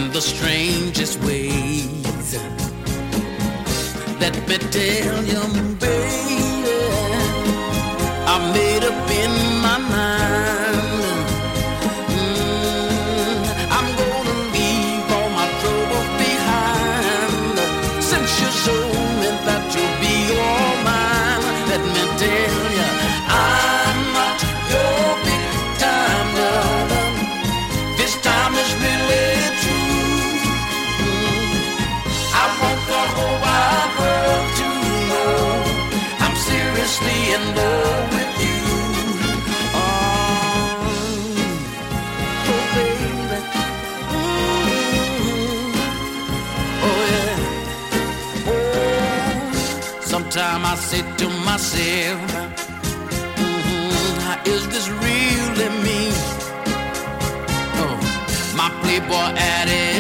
in the strangest ways. Let me tell you, baby, I made up in my mind. I'm gonna leave all my troubles behind. Since you showed me that you'll be all mine, let me tell you, I'm not your big time lover. This time is really true. I want the whole wide world to know I'm seriously in love with you. Oh, baby. Oh, yeah. Oh, sometimes I say to myself, is this really me? Oh, my playboy attitude